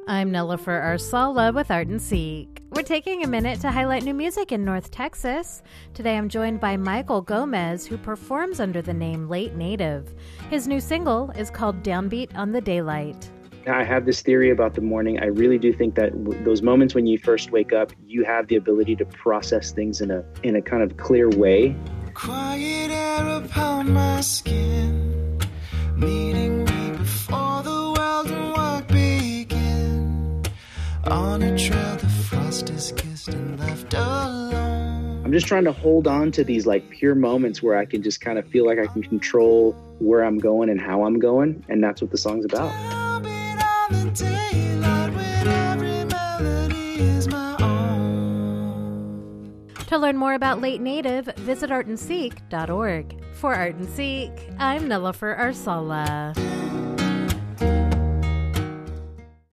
I'm Nilüfer Arsala with Art and Seek. We're taking a minute to highlight new music in North Texas. Today I'm joined by Michael Gomez, who performs under the name Late Native. His new single is called Downbeat on the Daylight. I have this theory about the morning. I really do think that those moments when you first wake up, you have the ability to process things in a kind of clear way. Quiet air upon my skin, meeting me before the world and work begin. On a trail the frost is kissed and left alone. I'm just trying to hold on to these like pure moments where I can just kind of feel like I can control where I'm going and how I'm going, and that's what the song's about. To learn more about Late Native, visit artandseek.org. For Art and Seek, I'm Nilüfer Arsala.